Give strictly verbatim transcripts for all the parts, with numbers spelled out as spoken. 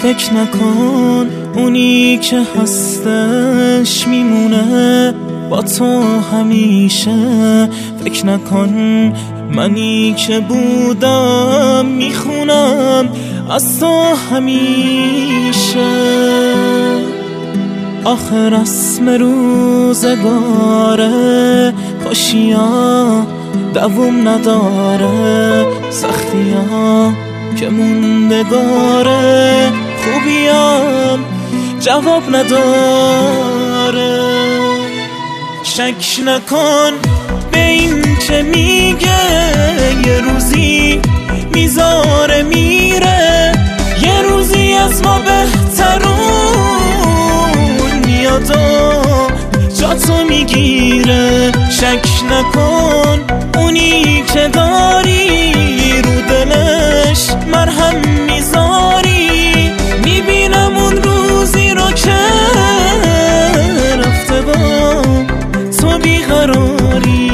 فکر نکن اونی که هستش میمونه با تو همیشه. فکر نکن منی که بودم میخونم از تو همیشه. آخر رسم روزگاره خوشیا دوام نداره، سختیا که موندگاره خوبیم جواب نداره. شک نکن به این که میگه یه روزی میذاره میره، یه روزی از ما بهترون میاد و جا تو میگیره. شک نکن اونی که داری رو دلش مرهم میذاری، میبینم اون روزی رو که رفته با تو بیقراری.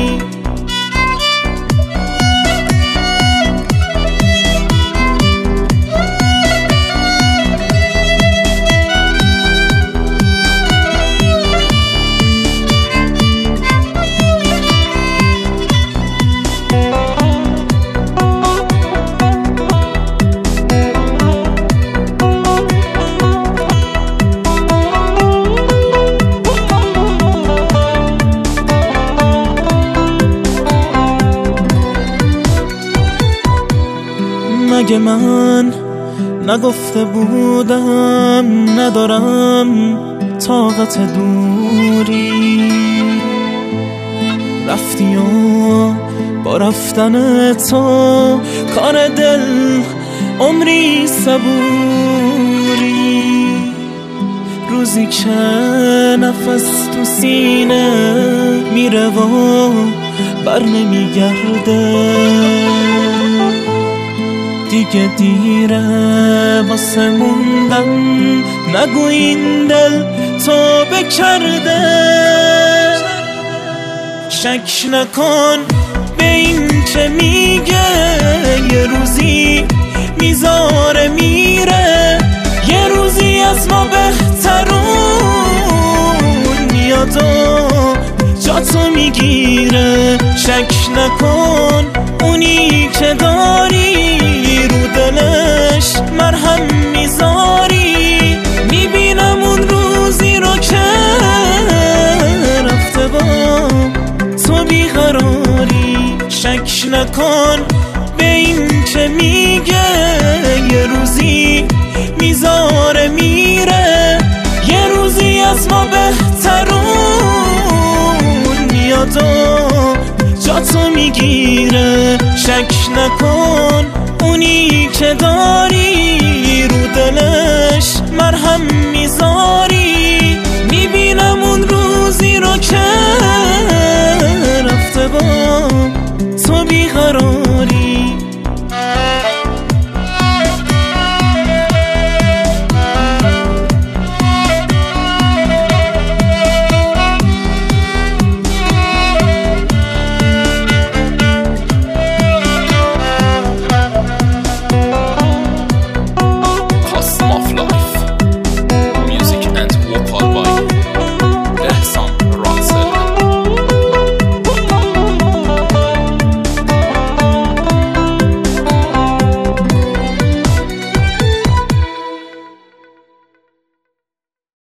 مگه من نگفته بودم ندارم طاقت دوری؟ رفتی و با رفتن تو کار دل عمری صبوری. روزی که نفس تو سینه میره و بر نمیگرده، دیگه دیره واسه موندن، نگو این دل تو بکرده. شک نکن به این که میگه یه روزی میذاره میره، یه روزی از ما بهترون میاد و جا تو میگیره. شک نکن اونی که داری رو دلش مرهم میذاری، میبینم اون روزی رو که رفته با تو بیقراری. شک نکن به این که میگه یه روزی میذاره میره، یه روزی از ما بهترون میاد و جا تو میگیره. شک نکن اونی که داری رو دلش مرهم میذاری، میبینم اون روزی رو که